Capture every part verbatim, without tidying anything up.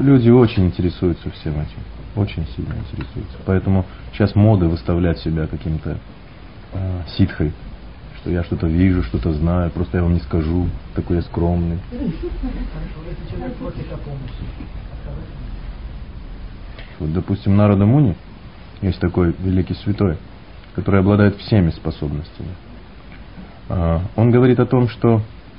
люди очень интересуются всем этим. Очень сильно интересуются. Поэтому сейчас мода выставлять себя каким-то э, ситхой. Что я что-то вижу, что-то знаю, просто я вам не скажу, такой я скромный. Вот, допустим, Нарада Муни, есть такой великий святой, который обладает всеми способностями. Он говорит о том, что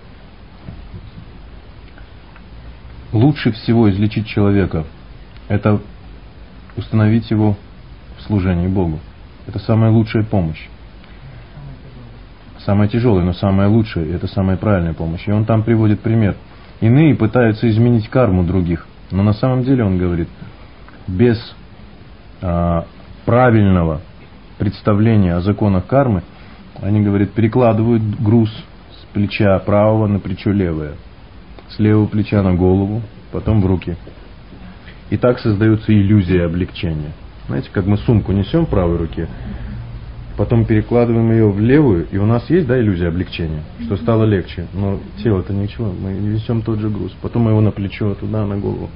лучше всего излечить человека — это установить его в служении Богу. Это самая лучшая помощь. Самая тяжелая, но самая лучшая, и это самая правильная помощь. И он там приводит пример. Иные пытаются изменить карму других, но на самом деле, он говорит, без а, правильного представления о законах кармы, они, говорят, перекладывают груз с плеча правого на плечо левое, с левого плеча на голову, потом в руки. И так создается иллюзия облегчения. Знаете, как мы сумку несем в правой руке, потом перекладываем ее в левую, и у нас есть, да, иллюзия облегчения, что стало легче, но тело-то ничего, мы несем тот же груз, потом мы его на плечо, туда, на голову.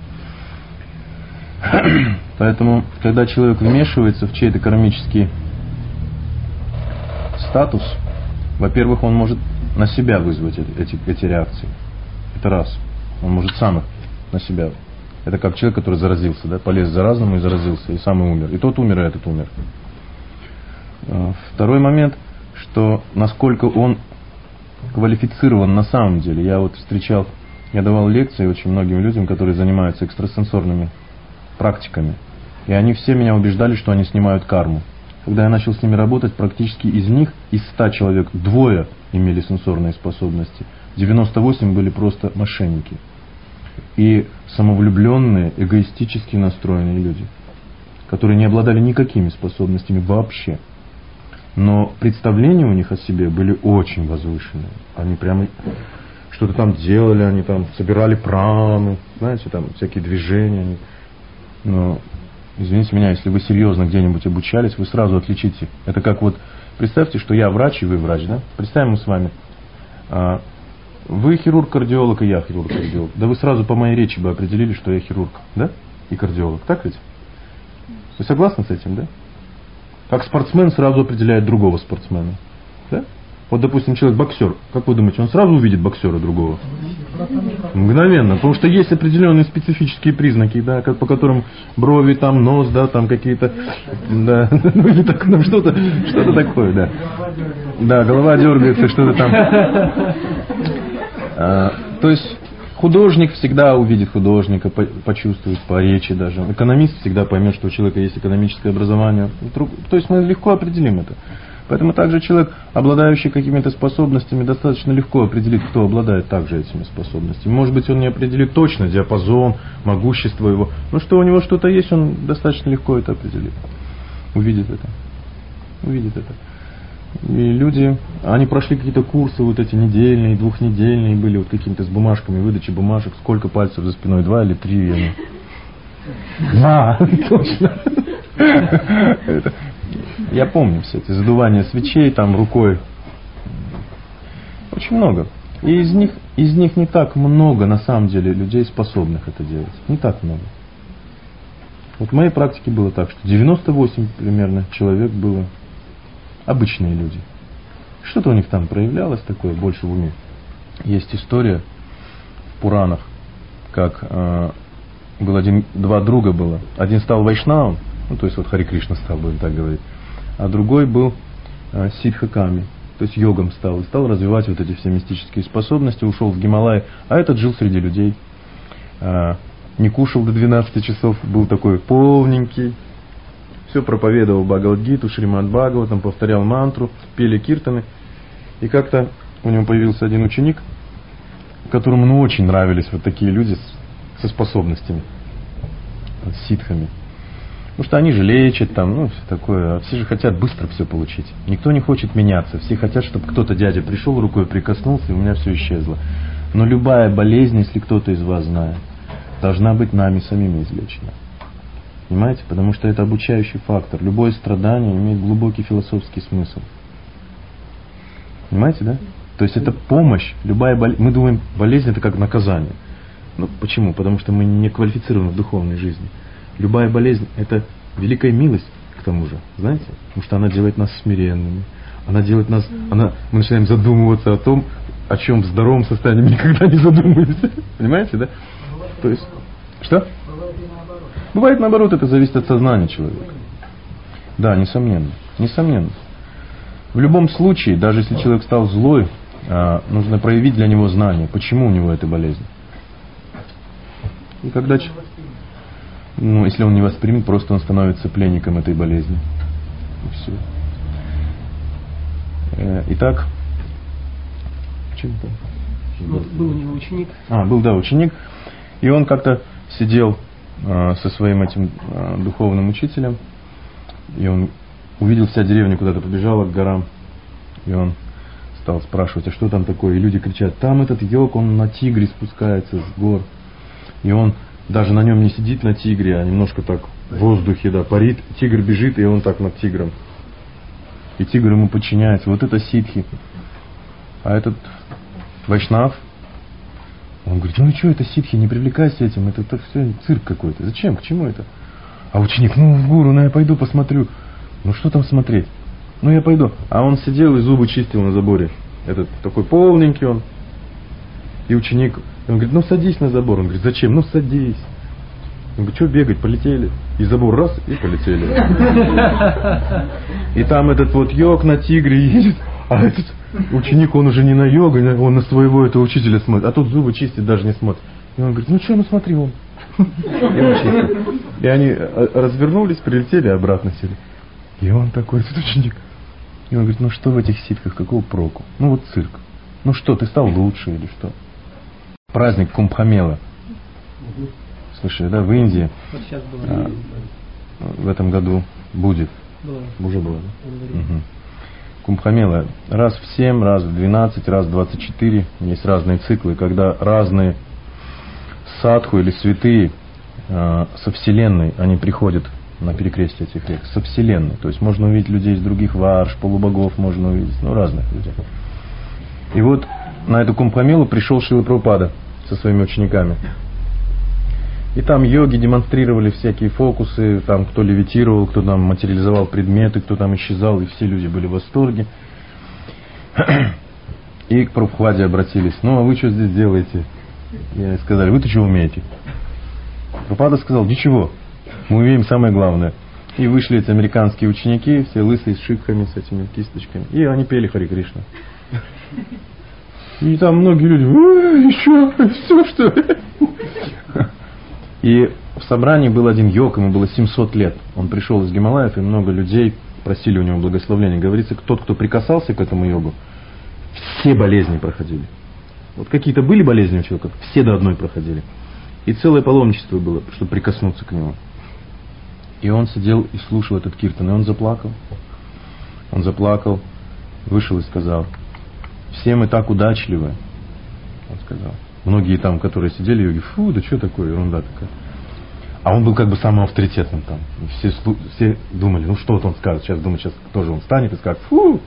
Поэтому, когда человек вмешивается в чей-то кармический статус, во-первых, он может на себя вызвать эти, эти реакции. Это раз. Он может сам их на себя. Это как человек, который заразился, да, полез заразному и заразился, и сам и умер. И тот умер, и этот умер. Второй момент, что насколько он квалифицирован на самом деле. Я вот встречал, я давал лекции очень многим людям, которые занимаются экстрасенсорными практиками. И они все меня убеждали, что они снимают карму. Когда я начал с ними работать, практически из них, из ста человек, двое имели сенсорные способности. девяносто восемь были просто мошенники. И самовлюбленные, эгоистически настроенные люди, которые не обладали никакими способностями вообще. Но представления у них о себе были очень возвышенные. Они прямо что-то там делали, они там собирали прану, знаете, там всякие движения. Они... Но, извините меня, если вы серьезно где-нибудь обучались, вы сразу отличите. Это как вот, представьте, что я врач и вы врач, да? Представим мы с вами, а, вы хирург-кардиолог и я хирург-кардиолог. Да вы сразу по моей речи бы определили, что я хирург, да? И кардиолог, так ведь? Вы согласны с этим, да? Как спортсмен сразу определяет другого спортсмена. Да? Вот, допустим, человек боксер. Как вы думаете, он сразу увидит боксера другого? Мгновенно. Потому что есть определенные специфические признаки, да, как, по которым брови, там, нос, да, там какие-то, да, ну или так, ну, что-то, что-то такое, да. Да, голова дергается, что-то там. А, то есть художник всегда увидит художника, почувствует по речи даже. Экономист всегда поймет, что у человека есть экономическое образование. То есть мы легко определим это. Поэтому также человек, обладающий какими-то способностями, достаточно легко определит, кто обладает также этими способностями. Может быть, он не определит точно диапазон, могущество его, но что у него что-то есть, он достаточно легко это определит. Увидит это. Увидит это. И люди, они прошли какие-то курсы вот эти недельные, двухнедельные, были вот какими-то с бумажками, выдачи бумажек, сколько пальцев за спиной, два или три? Два, точно. Я помню все эти задувания свечей там рукой. Очень много. И из них, из них не так много на самом деле людей, способных это делать. Не так много. Вот в моей практике было так, что девяносто восемь примерно человек было обычные люди. Что-то у них там проявлялось такое больше в уме. Есть история в Пуранах, как э, был один, два друга было. Один стал вайшнавом, ну то есть вот Хари Кришна стал, будем так говорить, а другой был э, сиддхаками, то есть йогом стал, и стал развивать вот эти все мистические способности, ушел в Гималай, а этот жил среди людей, э, не кушал до двенадцати часов, был такой полненький, все проповедовал Бхагавад-гиту, Шримад Бхагаватам, повторял мантру, пели киртаны. И как-то у него появился один ученик, которому ну, очень нравились вот такие люди с, со способностями, с ситхами. Потому что они же лечат там, ну все такое, а все же хотят быстро все получить. Никто не хочет меняться, все хотят, чтобы кто-то, дядя, пришел, рукой прикоснулся, и у меня все исчезло. Но любая болезнь, если кто-то из вас знает, должна быть нами самими излечена. Понимаете? Потому что это обучающий фактор. Любое страдание имеет глубокий философский смысл. Понимаете, да? То есть это помощь. Любая болезнь. Мы думаем, болезнь это как наказание. Ну, почему? Потому что мы не квалифицированы в духовной жизни. Любая болезнь – это великая милость, к тому же, знаете? Потому что она делает нас смиренными. Она делает нас, она, мы начинаем задумываться о том, о чем в здоровом состоянии мы никогда не задумываемся. Понимаете, да? То есть, что? Бывает наоборот, это зависит от сознания человека. Да, несомненно, несомненно. В любом случае, даже если человек стал злой, нужно проявить для него знание, почему у него эта болезнь. И когда, ну, если он не воспримет, просто он становится пленником этой болезни. И все. Итак, чем это? Вот был у него ученик. А, был, да, ученик. И он как-то сидел э, со своим этим э, духовным учителем. И он увидел, вся деревня куда-то побежала к горам. И он стал спрашивать, а что там такое? И люди кричат, там этот йог, он на тигре спускается с гор. И он даже на нем не сидит, на тигре, а немножко так в воздухе, да, парит. Тигр бежит, и он так над тигром. И тигр ему подчиняется. Вот это ситхи. А этот вайшнав, он говорит, ну и что это ситхи, не привлекайся этим, это, это все цирк какой-то. Зачем, к чему это? А ученик, ну в гуру, ну я пойду посмотрю. Ну что там смотреть? Ну я пойду. А он сидел и зубы чистил на заборе. Этот такой полненький он. И ученик, он говорит, ну садись на забор. Он говорит, зачем? Ну садись. Он говорит, что бегать, полетели. И забор раз, и полетели. И там этот вот йог на тигре едет. А этот ученик, он уже не на йога, он на своего этого учителя смотрит. А тут зубы чистит, даже не смотрит. И он говорит, ну что, ну смотри, он. И, он чистит. И они развернулись, прилетели, обратно сели. И он такой, этот ученик. И он говорит, ну что в этих ситках, какого проку? Ну вот цирк. Ну что, ты стал лучше или что? Праздник Кумбхамела. Слушай, да, в Индии вот сейчас было. А, в этом году будет. Было. Уже было, да? Угу. Кумбхамела раз в семь, раз в двенадцать, раз в двадцать четыре. Есть разные циклы, когда разные садху или святые э, со Вселенной, они приходят на перекрестие этих рек. Со Вселенной. То есть можно увидеть людей из других варш, полубогов можно увидеть, ну разных людей. И вот на эту Кумбхамелу пришел Шрила Прабхупада со своими учениками. И там йоги демонстрировали всякие фокусы, там кто левитировал, кто там материализовал предметы, кто там исчезал, и все люди были в восторге. И к Прабхупаде обратились, ну а вы что здесь делаете? И сказали, вы-то что умеете? Прабхупада сказал, ничего, мы умеем самое главное. И вышли эти американские ученики, все лысые, с шипками, с этими кисточками, и они пели Хари Кришна. И там многие люди, еще, все что ли? И в собрании был один йог, ему было семьсот лет. Он пришел из Гималаев, и много людей просили у него благословения. Говорится, тот, кто прикасался к этому йогу, все болезни проходили. Вот какие-то были болезни у человека, все до одной проходили. И целое паломничество было, чтобы прикоснуться к нему. И он сидел и слушал этот киртан, и он заплакал. Он заплакал, вышел и сказал, все мы так удачливы. Он сказал. Многие там, которые сидели, йоги, фу, да что такое, ерунда такая. А он был как бы самым авторитетным там. И все, все думали, ну что вот он скажет, сейчас думаю, сейчас тоже он встанет и скажет, фу.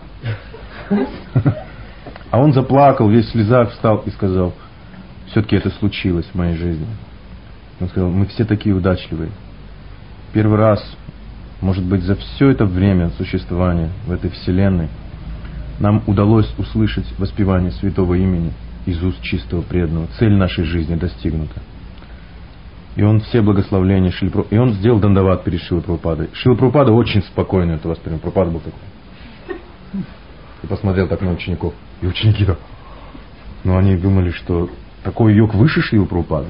А он заплакал, весь в слезах встал и сказал, все-таки это случилось в моей жизни. Он сказал, мы все такие удачливые. Первый раз, может быть, за все это время существования в этой вселенной нам удалось услышать воспевание святого имени из уст чистого преданного. Цель нашей жизни достигнута. И он все благословления Шрила Прабхупады, и он сделал дандават перед Шрилой Прабхупадой. Шрила Прабхупада очень спокойно это воспринял. Прабхупада был такой. И посмотрел так на учеников. И ученики так. Но они думали, что такой йог выше Шрилы Прабхупады.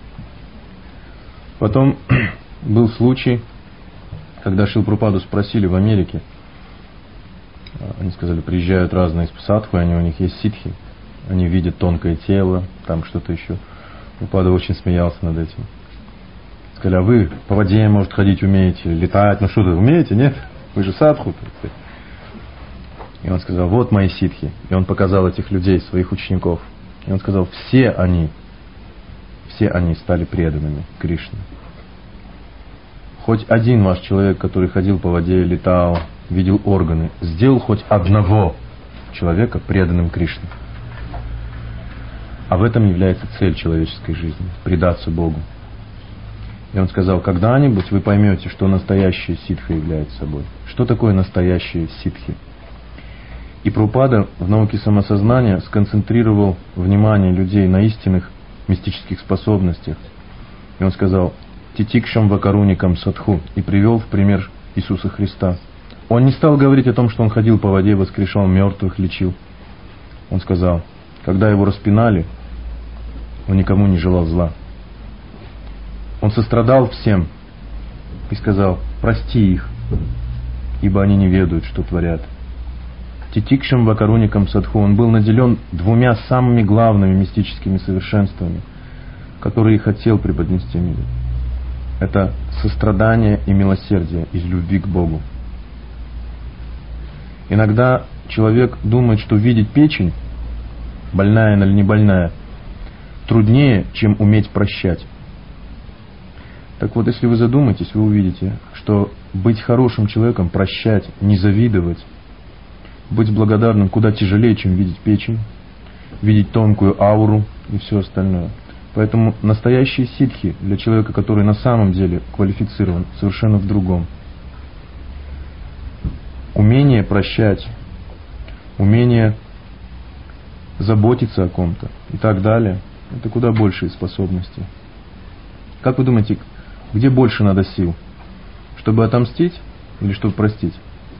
Потом был случай, когда Шрилу Прабхупаду спросили в Америке. Они сказали, приезжают разные садху, они, у них есть ситхи. Они видят тонкое тело, там что-то еще. Прабхупада очень смеялся над этим. Сказали, а вы по воде, может, ходить умеете, летать, ну что-то умеете, нет? Вы же садху. И он сказал, вот мои ситхи. И он показал этих людей, своих учеников. И он сказал, все они, все они стали преданными Кришне. Хоть один ваш человек, который ходил по воде, летал, видел органы, сделал хоть одного человека преданным Кришне. А в этом является цель человеческой жизни – предаться Богу. И он сказал, когда-нибудь вы поймете, что настоящая ситха является собой. Что такое настоящие ситхи? И Прабхупада в науке самосознания сконцентрировал внимание людей на истинных мистических способностях. И он сказал, титикшам вакаруникам садху, и привел в пример Иисуса Христа. Он не стал говорить о том, что он ходил по воде, воскрешал мертвых, лечил. Он сказал, когда его распинали, он никому не желал зла. Он сострадал всем и сказал, прости их, ибо они не ведают, что творят. Титикшам вакаруникам садху, он был наделен двумя самыми главными мистическими совершенствами, которые и хотел преподнести миру. Это сострадание и милосердие из любви к Богу. Иногда человек думает, что видеть печень, больная она или не больная, труднее, чем уметь прощать. Так вот, если вы задумаетесь, вы увидите, что быть хорошим человеком, прощать, не завидовать, быть благодарным куда тяжелее, чем видеть печень, видеть тонкую ауру и все остальное. Поэтому настоящие ситхи для человека, который на самом деле квалифицирован, совершенно в другом. Умение прощать, умение заботиться о ком-то и так далее, это куда большие способности. Как вы думаете, где больше надо сил? Чтобы отомстить или чтобы простить?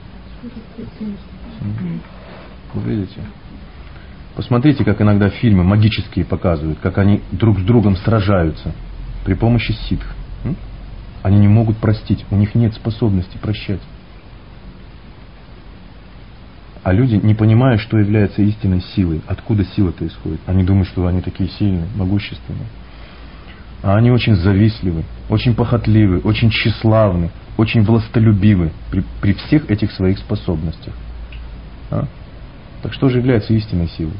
Вы видите? Посмотрите, как иногда фильмы магические показывают, как они друг с другом сражаются при помощи ситх. Они не могут простить, у них нет способности прощать. А люди не понимают, что является истинной силой, откуда сила-то исходит. Они думают, что они такие сильные, могущественные. А они очень завистливы, очень похотливы, очень тщеславны, очень властолюбивы при, при всех этих своих способностях. А? Так что же является истинной силой?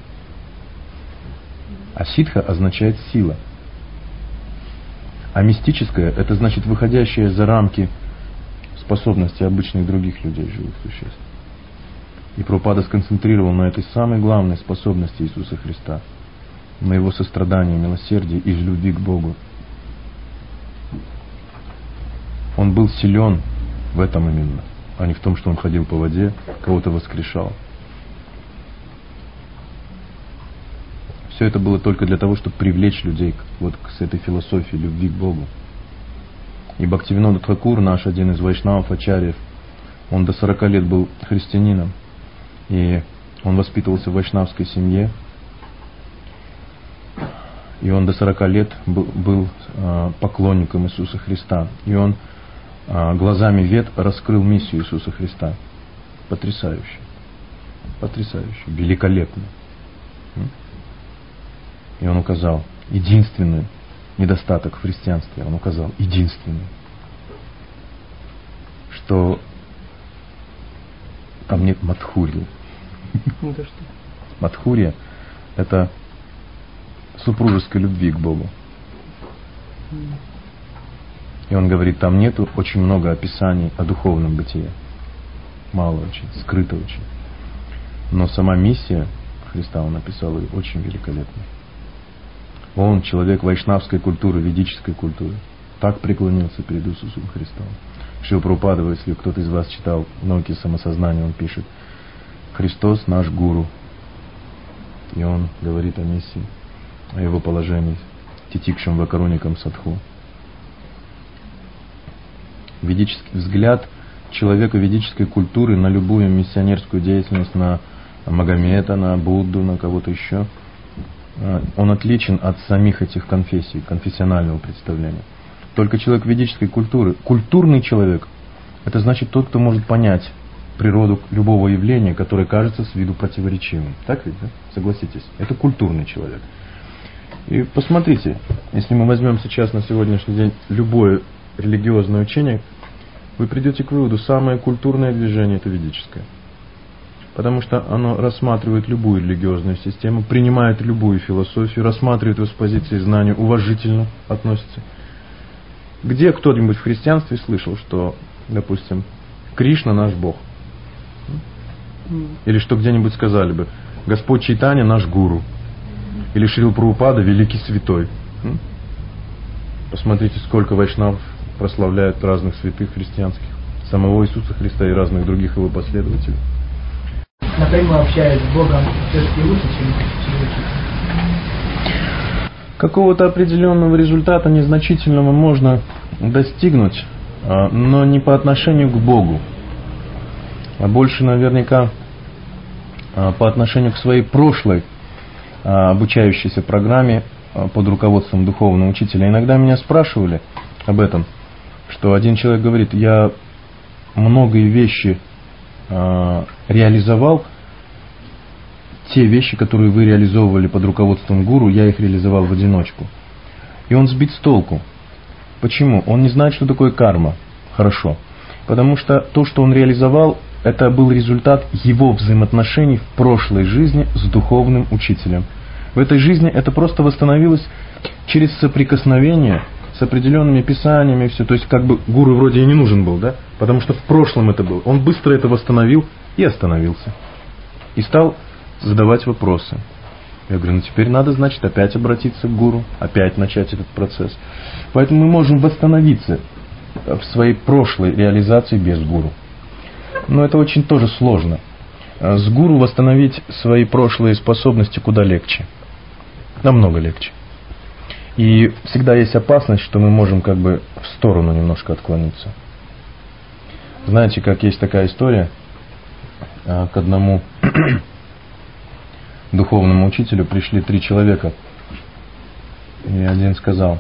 А ситха означает сила. А мистическое — это значит выходящее за рамки способностей обычных других людей, живых существ. И Прабхупада сконцентрировал на этой самой главной способности Иисуса Христа, на его сострадании, милосердии из любви к Богу. Он был силен в этом именно, а не в том, что он ходил по воде, кого-то воскрешал. Все это было только для того, чтобы привлечь людей вот к этой философии любви к Богу. И Бхактивинода Тхакур, наш один из вайшнавов, ачарьев, он до сорока лет был христианином, и он воспитывался в вайшнавской семье, и он до сорока лет был, был э, поклонником Иисуса Христа, и он э, глазами вед раскрыл миссию Иисуса Христа. Потрясающе, потрясающе, великолепно. И он указал единственный недостаток в христианстве, он указал единственный, что там нет мадхурьи. Это что? Мадхурья — это супружеской любви к Богу. И он говорит, там нету очень много описаний о духовном бытие. Мало очень, скрыто очень. Но сама миссия Христа, он написал ее очень великолепно. Он человек вайшнавской культуры, ведической культуры. Так преклонился перед Иисусом Христом. Шрила Прабхупада, если кто-то из вас читал науки самосознания, он пишет: Христос наш гуру. И он говорит о миссии, о его положении, титикшам вакаруникам садху. Ведический взгляд человека ведической культуры на любую миссионерскую деятельность, на Магомета, на Будду, на кого-то еще, он отличен от самих этих конфессий, конфессионального представления. Только человек ведической культуры, культурный человек, это значит тот, кто может понять природу любого явления, которое кажется с виду противоречивым. Так ведь, да? Согласитесь, это культурный человек. И посмотрите, если мы возьмем сейчас на сегодняшний день любое религиозное учение, вы придете к выводу, самое культурное движение — это ведическое. Потому что оно рассматривает любую религиозную систему, принимает любую философию, рассматривает ее с позиции знания, уважительно относится. Где кто-нибудь в христианстве слышал, что, допустим, Кришна наш Бог? Или что где-нибудь сказали бы: Господь Чайтанья наш гуру? Или Шрила Прабхупада великий святой. Посмотрите, сколько вайшнавов прославляют разных святых христианских, самого Иисуса Христа и разных других его последователей. Напрямую общаясь с Богом, все-таки лучше, чем учиться. Какого-то определенного результата незначительного можно достигнуть, но не по отношению к Богу, а больше наверняка по отношению к своей прошлой обучающейся программе под руководством духовного учителя. Иногда меня спрашивали об этом, что один человек говорит: я многие вещи реализовал, те вещи, которые вы реализовывали под руководством гуру, я их реализовал в одиночку. И он сбит с толку. Почему? Он не знает, что такое карма. Хорошо. Потому что то, что он реализовал, это был результат его взаимоотношений в прошлой жизни с духовным учителем. В этой жизни это просто восстановилось через соприкосновение с определенными писаниями и все. То есть как бы гуру вроде и не нужен был, да? Потому что в прошлом это был. Он быстро это восстановил и остановился. И стал задавать вопросы. Я говорю, ну теперь надо, значит, опять обратиться к гуру, опять начать этот процесс. Поэтому мы можем восстановиться в своей прошлой реализации без гуру. Но это очень тоже сложно. С гуру восстановить свои прошлые способности куда легче. Намного легче. И всегда есть опасность, что мы можем как бы в сторону немножко отклониться. Знаете, как есть такая история, к одному духовному учителю пришли три человека. И один сказал: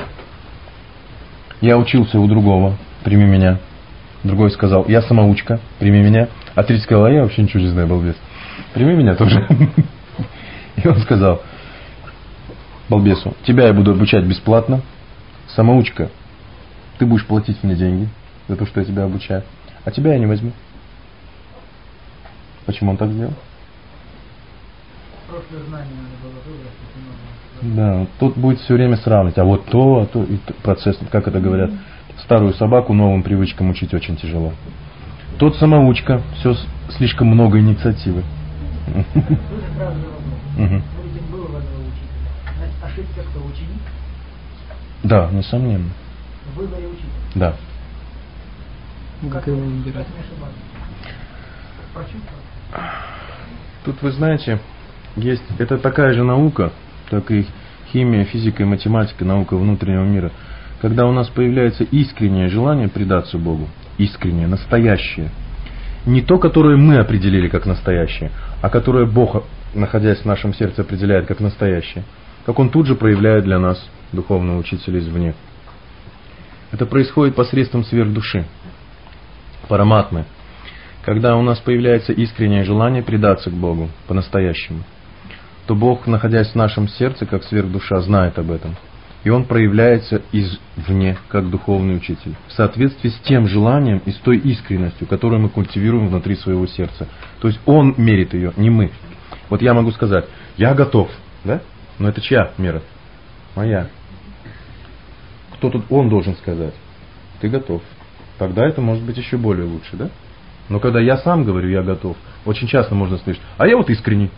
я учился у другого, прими меня. Другой сказал: я самоучка, прими меня. А третий сказал: а я вообще ничего не знаю, балбес, прими меня тоже. И он сказал балбесу: тебя я буду обучать бесплатно. Самоучка, ты будешь платить мне деньги за то, что я тебя обучаю. А тебя я не возьму. Почему он так сделал? Прошлое знание надо было выбрать. Да, тут будет все время сравнивать. А вот то, а то, и то, процесс, как это говорят, старую собаку новым привычкам учить очень тяжело. Тот самоучка, все слишком много инициативы. Вы же сразу вопрос. Будете было в этого учителя. Значит, ошибся кто, ученик? Да, несомненно. В выборе учителя? Да. Ну, как его выбирать? Прочувствовать? Тут, вы знаете, есть, это такая же наука, как и химия, физика и математика, наука внутреннего мира. Когда у нас появляется искреннее желание предаться Богу, искреннее, настоящее, не то, которое мы определили как настоящее, а которое Бог, находясь в нашем сердце, определяет как настоящее, как Он тут же проявляет для нас духовного учителя извне. Это происходит посредством сверхдуши, параматмы. Когда у нас появляется искреннее желание предаться к Богу по-настоящему, то Бог, находясь в нашем сердце, как сверхдуша, знает об этом. И Он проявляется извне, как духовный учитель, в соответствии с тем желанием и с той искренностью, которую мы культивируем внутри своего сердца. То есть Он мерит ее, не мы. Вот я могу сказать: я готов, да? Но это чья мера? Моя. Кто тут? Он должен сказать: ты готов. Тогда это может быть еще более лучше, да? Но когда я сам говорю: я готов, очень часто можно слышать: а я вот искренний.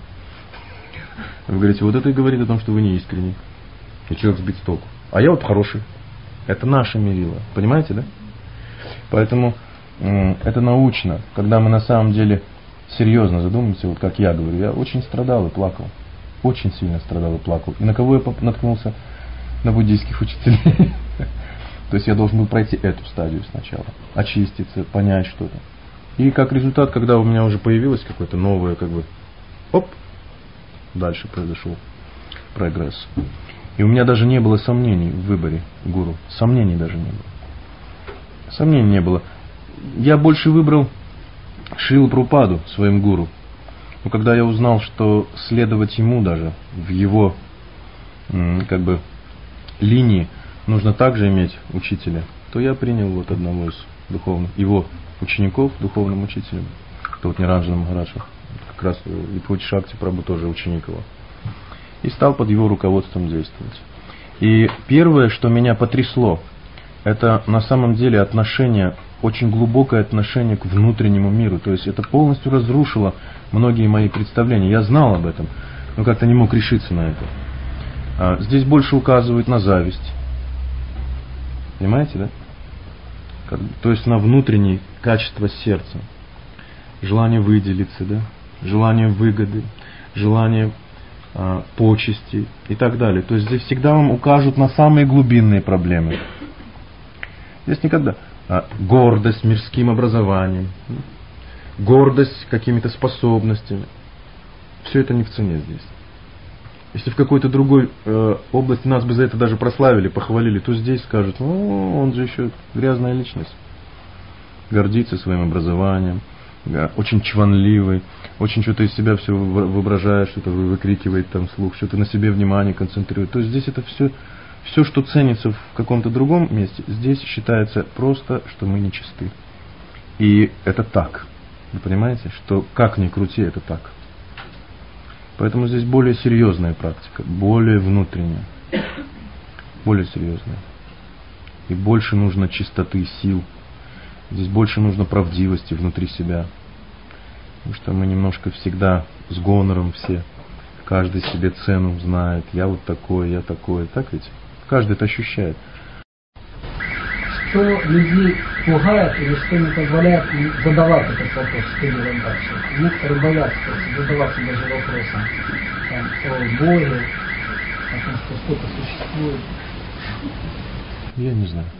Вы говорите: вот это и говорит о том, что вы не искренний. И человек сбит с толку. А я вот хороший. Это наше мерило. Понимаете, да? Поэтому м- это научно. Когда мы на самом деле серьезно задумаемся, вот как я говорю, я очень страдал и плакал. Очень сильно страдал и плакал. И на кого я наткнулся? На буддийских учителей. То есть я должен был пройти эту стадию сначала. Очиститься, понять что-то. И как результат, когда у меня уже появилось какое-то новое, как бы, оп, дальше произошел прогресс. И у меня даже не было сомнений в выборе гуру. Сомнений даже не было. Сомнений не было. Я больше выбрал Шрилу Прабхупаду своим гуру. Но когда я узнал, что следовать ему даже в его как бы линии нужно также иметь учителя, то я принял вот одного из духовных, его учеников духовным учителем. Это вот Ниранджана Махараджа. Как раз Випхути Шакти Прабху тоже ученик его. И стал под его руководством действовать. И первое, что меня потрясло, это на самом деле отношение, очень глубокое отношение к внутреннему миру. То есть это полностью разрушило многие мои представления. Я знал об этом, но как-то не мог решиться на это. А, здесь больше указывает на зависть. Понимаете, да? Как, то есть на внутренние качества сердца. Желание выделиться, да? Желание выгоды, желание а, почести и так далее. То есть здесь всегда вам укажут на самые глубинные проблемы. Здесь никогда. А, гордость мирским образованием, гордость какими-то способностями. Все это не в цене здесь. Если в какой-то другой э, области нас бы за это даже прославили, похвалили, то здесь скажут, ну, он же еще грязная личность. Гордится своим образованием, да, очень чванливый, очень что-то из себя все воображает, что-то выкрикивает там вслух, что-то на себе внимание концентрирует. То есть здесь это все, все, что ценится в каком-то другом месте, здесь считается просто, что мы нечисты. И это так. Вы понимаете, что как ни крути, это так. Поэтому здесь более серьезная практика, более внутренняя, более серьезная. И больше нужно чистоты сил, здесь больше нужно правдивости внутри себя. Потому что мы немножко всегда с гонором все, каждый себе цену знает, я вот такой, я такой, так ведь? Каждый это ощущает. Что людей пугает или что не позволяет им задавать этот вопрос, что делать дальше. Некоторые боятся задавать себе даже вопросом там, о Боге, о том, что что-то существует. Я не знаю.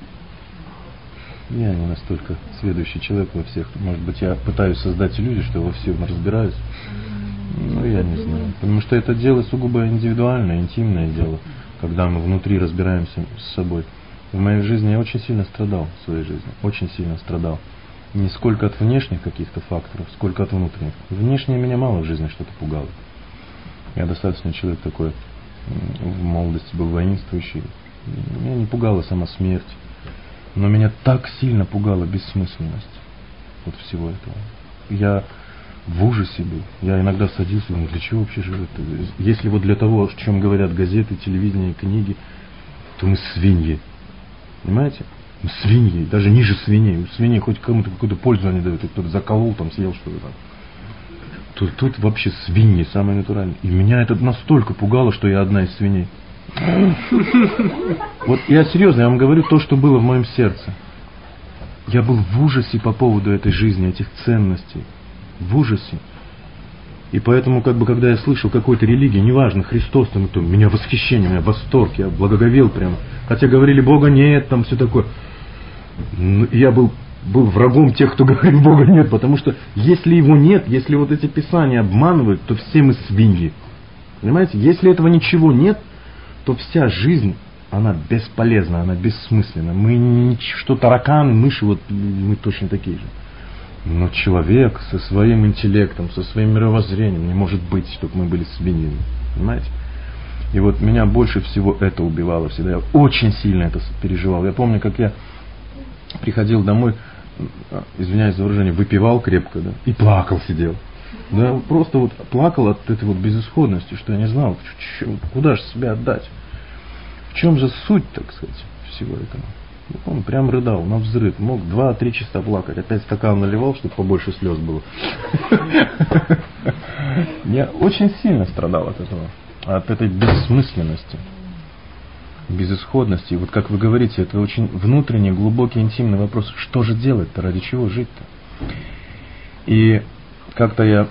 Я не настолько сведущий человек во всех. Может быть, я пытаюсь создать иллюзию, что я во всем разбираюсь. Но я не знаю. Потому что это дело сугубо индивидуальное, интимное дело, когда мы внутри разбираемся с собой. В моей жизни я очень сильно страдал в своей жизни, очень сильно страдал. Не сколько от внешних каких-то факторов, сколько от внутренних. Внешнее меня мало в жизни что-то пугало. Я достаточно человек такой, в молодости был воинствующий. Меня не пугала сама смерть, но меня так сильно пугала бессмысленность вот всего этого. Я в ужасе был. Я иногда садился, думаю, для чего вообще живут? Если вот для того, о чем говорят газеты, телевидение, книги, то мы свиньи. Понимаете? Свиньи, даже ниже свиней. У свиней хоть кому-то какую-то пользу они дают, кто-то заколол, там съел что-то там. Тут, тут вообще свиньи, самые натуральные. И меня это настолько пугало, что я одна из свиней. Вот я серьезно, я вам говорю то, что было в моем сердце. Я был в ужасе по поводу этой жизни, этих ценностей. В ужасе. И поэтому, как бы, когда я слышал какой-то религии, неважно, Христос там, то, меня восхищение, у меня восторг, я благоговел прямо. Хотя говорили, Бога нет, там все такое. Я был, был врагом тех, кто говорит, Бога нет, потому что если его нет, если вот эти писания обманывают, то все мы свиньи. Понимаете? Если этого ничего нет, то вся жизнь, она бесполезна, она бессмысленна. Мы не, что тараканы, мыши, вот мы точно такие же. Но человек со своим интеллектом, со своим мировоззрением не может быть, чтобы мы были свиньями. Понимаете? И вот меня больше всего это убивало всегда. Я очень сильно это переживал. Я помню, как я приходил домой, извиняюсь за выражение, выпивал крепко, да, и плакал сидел. Да, просто вот плакал от этой вот безысходности, что я не знал, куда же себя отдать. В чем же суть, так сказать, всего этого. Он прям рыдал, на взрыв. Мог два-три часа плакать. Опять стакан наливал, чтобы побольше слез было. Я очень сильно страдал от этого. От этой бессмысленности. Безысходности. Вот как вы говорите, это очень внутренний, глубокий, интимный вопрос. Что же делать-то? Ради чего жить-то? И как-то я...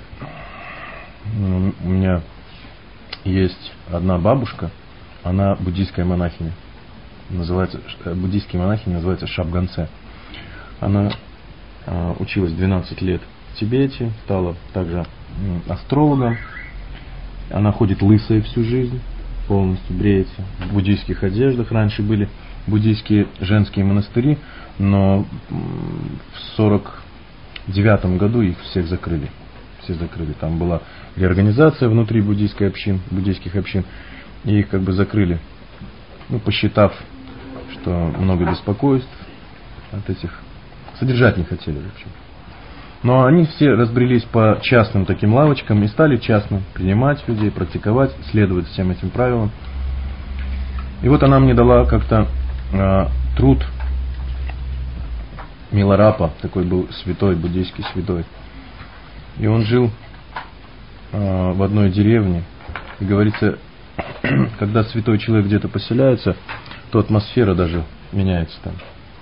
У меня есть одна бабушка. Она буддийская монахиня. Называется, буддийские монахи называются Шабганце. Она э, училась двенадцать лет в Тибете, стала также э, астрологом. Она ходит лысая всю жизнь, полностью бреется, в буддийских одеждах. Раньше были буддийские женские монастыри, но в сорок девятом году их всех закрыли. Все закрыли. Там была реорганизация внутри буддийской общин, буддийских общин, и их как бы закрыли. Ну, посчитав, что много беспокойств от этих, содержать не хотели вообще. Но они все разбрелись по частным таким лавочкам и стали частно принимать людей, практиковать, следовать всем этим правилам. И вот она мне дала как-то э, труд Миларапа, такой был святой, буддийский святой. И он жил э, в одной деревне. И говорится, когда святой человек где-то поселяется, то атмосфера даже меняется там.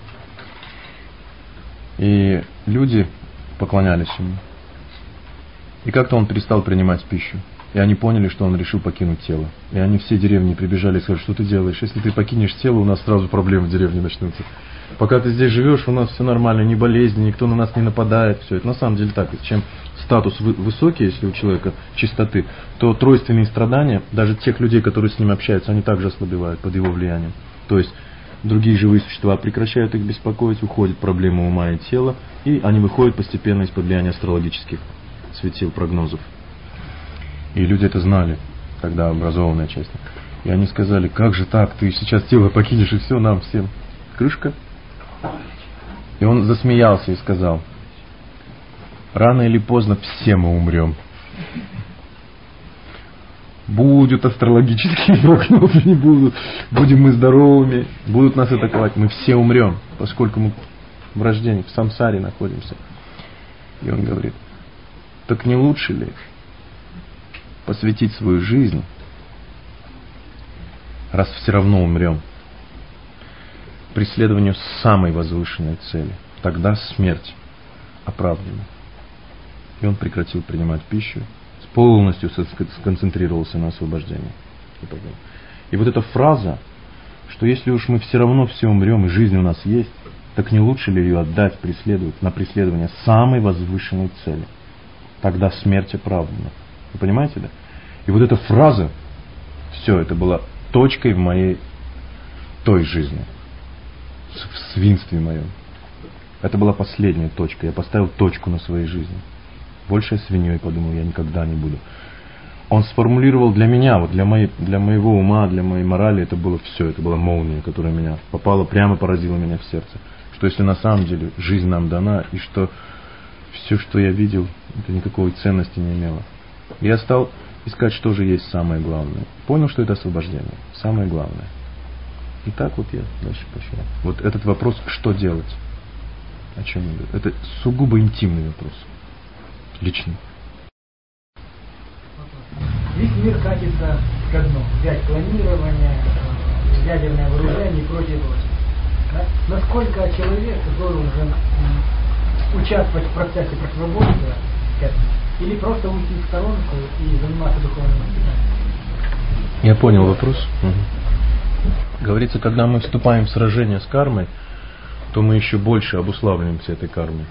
И люди поклонялись ему. И как-то он перестал принимать пищу. И они поняли, что он решил покинуть тело. И они все деревни прибежали и сказали: что ты делаешь? Если ты покинешь тело, у нас сразу проблемы в деревне начнутся. Пока ты здесь живешь, у нас все нормально, ни болезни, никто на нас не нападает. Все это на самом деле так. Чем статус высокий, если у человека чистоты, то тройственные страдания, даже тех людей, которые с ним общаются, они также ослабевают под его влиянием. То есть другие живые существа прекращают их беспокоить, уходят проблемы ума и тела, и они выходят постепенно из-под влияния астрологических светил, прогнозов. И люди это знали, когда образованная часть. И они сказали: как же так, ты сейчас тело покинешь, и все, нам всем крышка. И он засмеялся и сказал: рано или поздно все мы умрем. Будут астрологические прогнозы, не будут. Будем мы здоровыми, будут нас атаковать. Мы все умрем, поскольку мы в рождении, в самсаре находимся. И он говорит: так не лучше ли посвятить свою жизнь, раз все равно умрем, преследованию самой возвышенной цели? Тогда смерть оправдана. И он прекратил принимать пищу, полностью сконцентрировался на освобождении. И вот эта фраза, что если уж мы все равно все умрем и жизнь у нас есть, так не лучше ли ее отдать преследовать, на преследование самой возвышенной цели? Тогда смерть оправдана. Вы понимаете, да? И вот эта фраза, все, это была точкой в моей той жизни, в свинстве моем. Это была последняя точка. Я поставил точку на своей жизни. Больше свиньей, подумал, я никогда не буду. Он сформулировал для меня, вот для, моей, для моего ума, для моей морали, это было все, это была молния, которая меня попала, прямо поразила меня в сердце. Что если на самом деле жизнь нам дана, и что все, что я видел, это никакой ценности не имело. Я стал искать, что же есть самое главное. Понял, что это освобождение, самое главное. И так вот я дальше пошел. Вот этот вопрос, что делать? О чем я говорю? Это сугубо интимный вопрос. Личный. Весь мир катится ко дну. Взять планирование, ядерное вооружение и прочее, прочее. Да? Насколько человек должен участвовать в процессе противоборства к этому, или просто уйти в сторонку и заниматься духовным воспитанием? Я понял вопрос. Угу. Говорится, когда мы вступаем в сражение с кармой, то мы еще больше обуславливаемся этой кармой.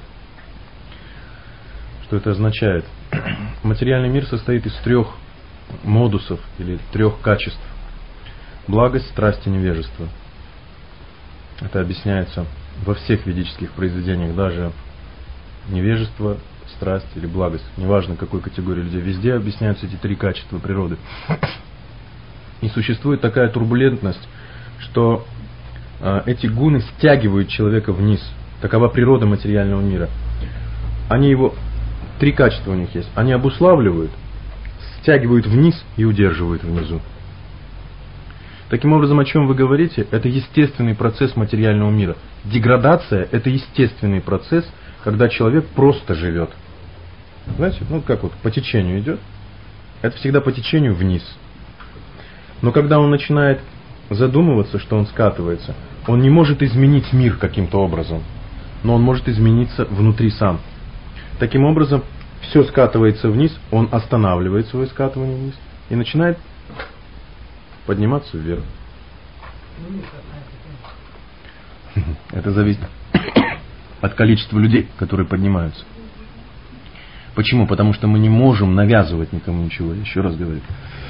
Что это означает? Материальный мир состоит из трех модусов или трех качеств: благость, страсть и невежество. Это объясняется во всех ведических произведениях, даже невежество, страсть или благость, неважно какой категории людей, везде объясняются эти три качества природы. И существует такая турбулентность, что э, эти гуны стягивают человека вниз. Такова природа материального мира. Они его Три качества у них есть. Они обуславливают, стягивают вниз и удерживают внизу. Таким образом, о чем вы говорите, это естественный процесс материального мира. Деградация – это естественный процесс, когда человек просто живет. Знаете, ну как вот по течению идет, это всегда по течению вниз. Но когда он начинает задумываться, что он скатывается, он не может изменить мир каким-то образом, но он может измениться внутри сам. Таким образом, все скатывается вниз, он останавливает свое скатывание вниз и начинает подниматься вверх. Это зависит от количества людей, которые поднимаются. Почему? Потому что мы не можем навязывать никому ничего. Еще раз говорю.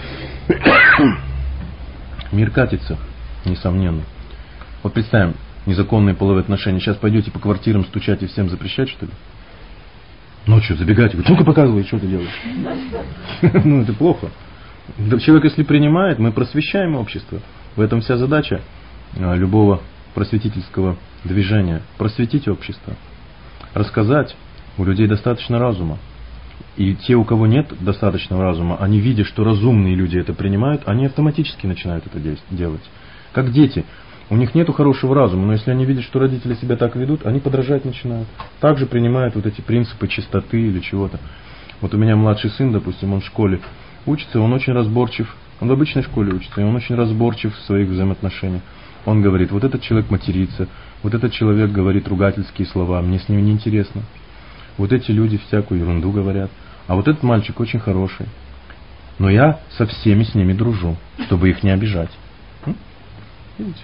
Мир катится, несомненно. Вот представим, незаконные половые отношения. Сейчас пойдете по квартирам стучать и всем запрещать, что ли? Ночью забегать, говорит: ну-ка показывай, что ты делаешь. Ну, это плохо. Человек, если принимает, мы просвещаем общество. В этом вся задача любого просветительского движения. Просветить общество. Рассказать. У людей достаточно разума. И те, у кого нет достаточного разума, они, видя, что разумные люди это принимают, они автоматически начинают это делать. Как дети. У них нет хорошего разума, но если они видят, что родители себя так ведут, они подражать начинают. Также принимают вот эти принципы чистоты или чего-то. Вот у меня младший сын, допустим, он в школе учится, он очень разборчив Он в обычной школе учится, и он очень разборчив в своих взаимоотношениях. Он говорит, вот этот человек матерится, вот этот человек говорит ругательские слова, мне с ним неинтересно. Вот эти люди всякую ерунду говорят, а вот этот мальчик очень хороший. Но я со всеми с ними дружу, чтобы их не обижать. Видите?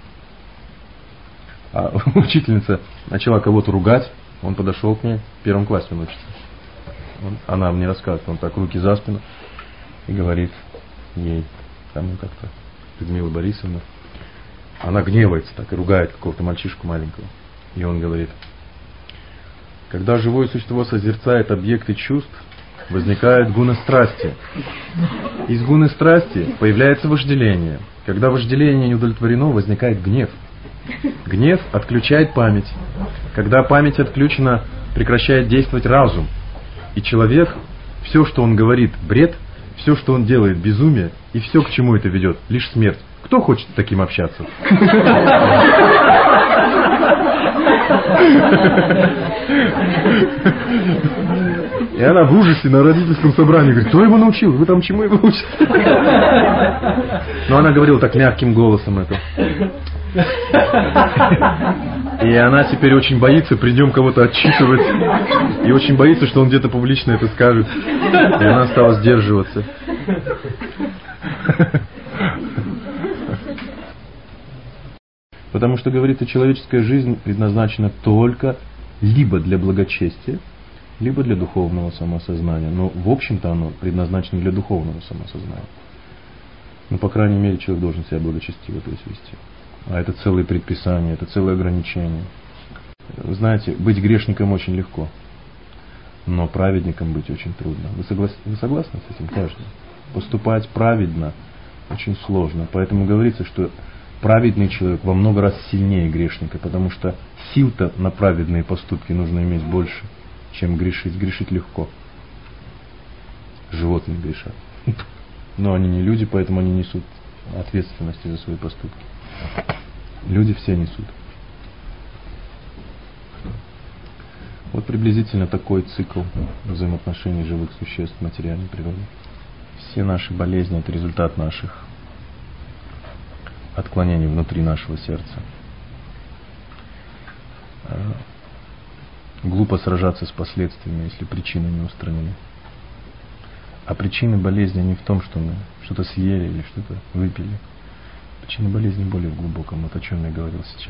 А учительница начала кого-то ругать, он подошел к ней, в первом классе он учится. Он, она мне рассказывает, он так руки за спину и говорит ей, там как-то, Людмила Борисовна, она гневается так и ругает какого-то мальчишку маленького. И он говорит, когда живое существо созерцает объекты чувств, возникает гуна страсти. Из гуны страсти появляется вожделение. Когда вожделение не удовлетворено, возникает гнев. Гнев отключает память. Когда память отключена, прекращает действовать разум. И человек, все, что он говорит, бред, все, что он делает, безумие, и все, к чему это ведет, лишь смерть. Кто хочет с таким общаться? И она в ужасе на родительском собрании говорит, кто его научил? Вы там чему его учите? Но она говорила так мягким голосом это. И она теперь очень боится, придем кого-то отчитывать. И очень боится, что он где-то публично это скажет. И она стала сдерживаться. Потому что, говорится, человеческая жизнь предназначена только либо для благочестия, либо для духовного самосознания. Но, в общем-то, оно предназначено для духовного самосознания. Ну, по крайней мере, человек должен себя благочестиво то есть вести. А это целые предписания, это целые ограничения. Вы знаете, быть грешником очень легко, но праведником быть очень трудно. Вы, соглас... Вы согласны с этим, каждый? Поступать праведно очень сложно. Поэтому говорится, что праведный человек во много раз сильнее грешника, потому что сил-то на праведные поступки нужно иметь больше, чем грешить. Грешить легко. Животные грешат. Но они не люди, поэтому они несут ответственности за свои поступки. Люди все несут. Вот приблизительно такой цикл взаимоотношений живых существ в материальной природе. Все наши болезни — это результат наших отклонений внутри нашего сердца. Глупо сражаться с последствиями, если причины не устранены. А причины болезни не в том, что мы что-то съели или что-то выпили. Причина болезни более в глубоком, вот о чем я говорил сейчас.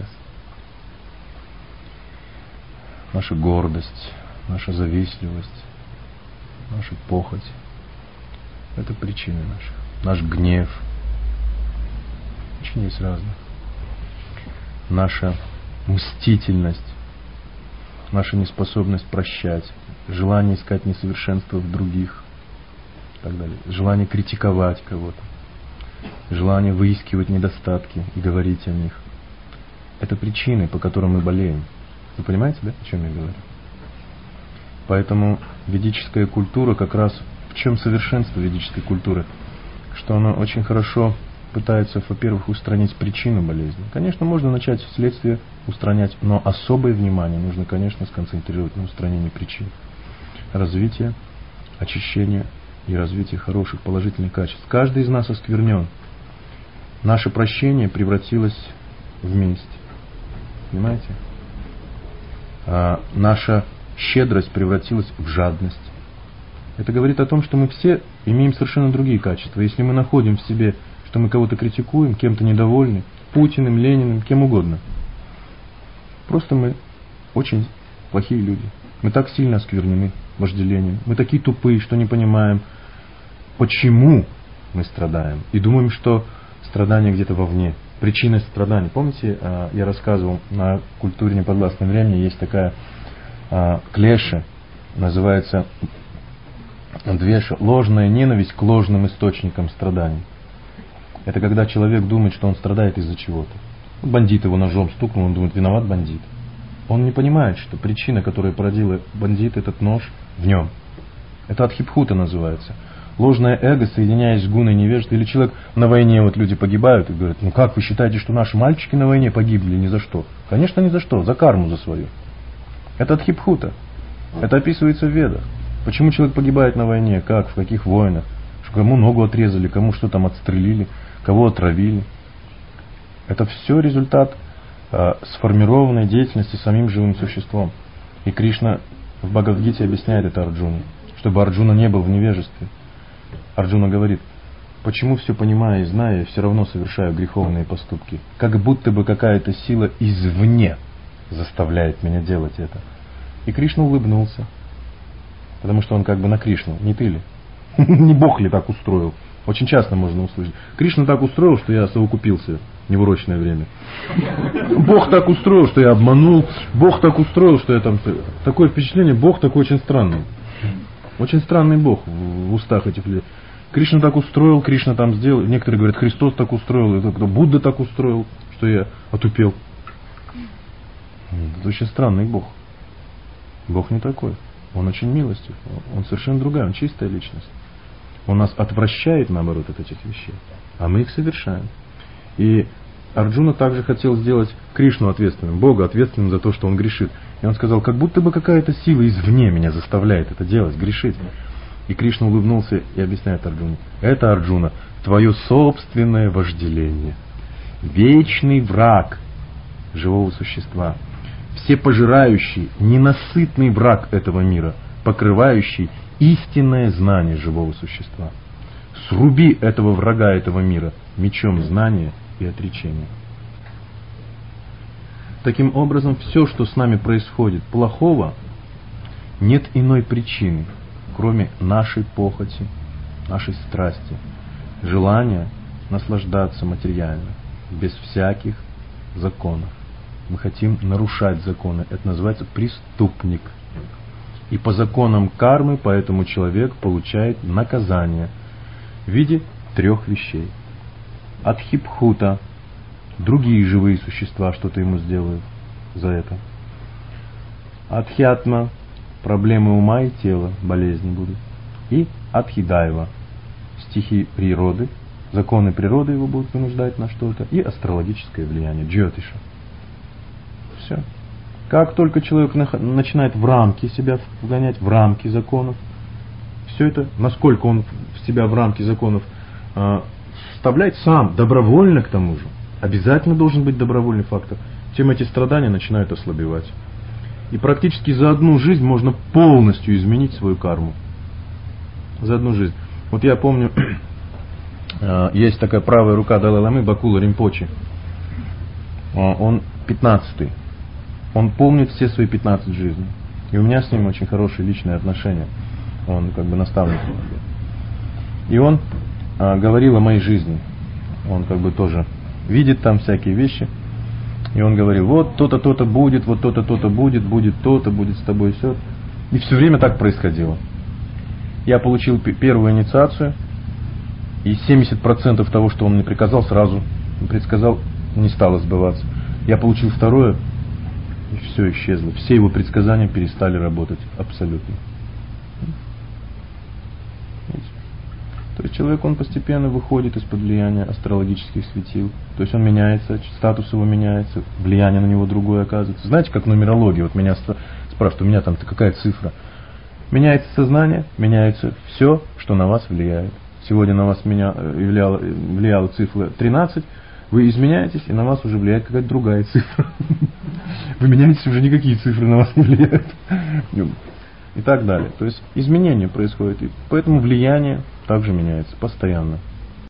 Наша гордость, наша завистливость, наша похоть — это причины наши. Наш гнев. Очень есть разных. Наша мстительность, наша неспособность прощать, желание искать несовершенство в других и так далее, желание критиковать кого-то, желание выискивать недостатки и говорить о них. Это причины, по которым мы болеем. Вы понимаете, да, о чем я говорю? Поэтому ведическая культура как раз... В чем совершенство ведической культуры? Что она очень хорошо пытается, во-первых, устранить причину болезни. Конечно, можно начать следствие устранять, но особое внимание нужно, конечно, сконцентрировать на устранении причин. Развитие, очищение и развитие хороших, положительных качеств. Каждый из нас осквернен. Наше прощение превратилось в месть. Понимаете? А наша щедрость превратилась в жадность. Это говорит о том, что мы все имеем совершенно другие качества. Если мы находим в себе, что мы кого-то критикуем, кем-то недовольны, Путиным, Лениным, кем угодно, просто мы очень плохие люди. Мы так сильно осквернены вожделением. Мы такие тупые, что не понимаем, почему мы страдаем. И думаем, что страдание где-то вовне. Причина страданий. Помните, я рассказывал, на культуре неподвластного времени есть такая клеша, называется двеша, ложная ненависть к ложным источникам страданий. Это когда человек думает, что он страдает из-за чего-то. Бандит его ножом стукнул, он думает, виноват бандит. Он не понимает, что причина, которая породила бандит, этот нож в нем. Это адхипхута называется. Ложное эго, соединяясь с гуной невежества. Или человек на войне, вот люди погибают и говорят, ну как вы считаете, что наши мальчики на войне погибли ни за что? Конечно, ни за что, за карму за свою. Это адхипхута. Это описывается в Ведах. Почему человек погибает на войне, как, в каких войнах, Кому ногу отрезали, кому что там отстрелили, кого отравили. Это все результат э, сформированной деятельности самим живым существом. И Кришна в Бхагавад-гите объясняет это Арджуне, чтобы Арджуна не был в невежестве. Арджуна говорит: почему все понимая и зная, я все равно совершаю греховные поступки? Как будто бы какая-то сила извне заставляет меня делать это. И Кришна улыбнулся, потому что он как бы на Кришну, не ты ли? Не Бог ли так устроил? Очень часто можно услышать: Кришна так устроил, что я совокупился в неурочное время. Бог так устроил, что я обманул. Бог так устроил, что я там... Такое впечатление, Бог такой очень странный. Очень странный Бог в устах этих людей. Кришна так устроил, Кришна там сделал. Некоторые говорят, Христос так устроил, это Будда так устроил, что я отупел. Это очень странный Бог. Бог не такой. Он очень милостив. Он совершенно другая, он чистая личность. Он нас отвращает, наоборот, от этих вещей. А мы их совершаем. И Арджуна также хотел сделать Кришну ответственным, Бога ответственным за то, что он грешит. И он сказал: как будто бы какая-то сила извне меня заставляет это делать, грешить. И Кришна улыбнулся и объясняет Арджуне: это, Арджуна, твое собственное вожделение. Вечный враг живого существа. Всепожирающий, ненасытный враг этого мира, покрывающий истинное знание живого существа. Сруби этого врага этого мира мечом знания и отречения. Таким образом, все, что с нами происходит плохого, нет иной причины, кроме нашей похоти, нашей страсти, желания наслаждаться материально, без всяких законов. Мы хотим нарушать законы. Это называется преступник. И по законам кармы, поэтому человек получает наказание в виде трех вещей. Адхипхута. Другие живые существа что-то ему сделают за это. Адхьятма. Проблемы ума и тела, болезни будут. И Адхидайва. Стихи природы. Законы природы его будут вынуждать на что-то. И астрологическое влияние. Джьотиша. Все. Как только человек начинает в рамки себя вгонять, в рамки законов, все это, насколько он себя в рамки законов э, вставляет сам, добровольно к тому же, обязательно должен быть добровольный фактор, тем эти страдания начинают ослабевать. И практически за одну жизнь можно полностью изменить свою карму. За одну жизнь. Вот я помню, э, есть такая правая рука Далай-ламы, Бакула Ринпоче. Э, он пятнадцатый. Он помнит все свои пятнадцать жизней. И у меня с ним очень хорошие личные отношения. Он как бы наставник. И он а, говорил о моей жизни. Он как бы тоже видит там всякие вещи. И он говорил: вот то-то, то-то будет, вот то-то, то-то будет, будет то-то, будет с тобой все. И все время так происходило. Я получил первую инициацию. И семьдесят процентов того, что он мне приказал, сразу предсказал, не стало сбываться. Я получил второе. И все исчезло. Все его предсказания перестали работать абсолютно. То есть человек, он постепенно выходит из-под влияния астрологических светил. То есть он меняется, статус его меняется, влияние на него другое оказывается. Знаете, как нумерология, вот меня спрашивают, у меня там какая цифра? Меняется сознание, меняется все, что на вас влияет. Сегодня на вас меня влияла, влияла цифра тринадцать, вы изменяетесь, и на вас уже влияет какая-то другая цифра. Вы меняетесь, уже никакие цифры на вас не влияют. И так далее. То есть изменения происходят. И поэтому влияние также меняется постоянно.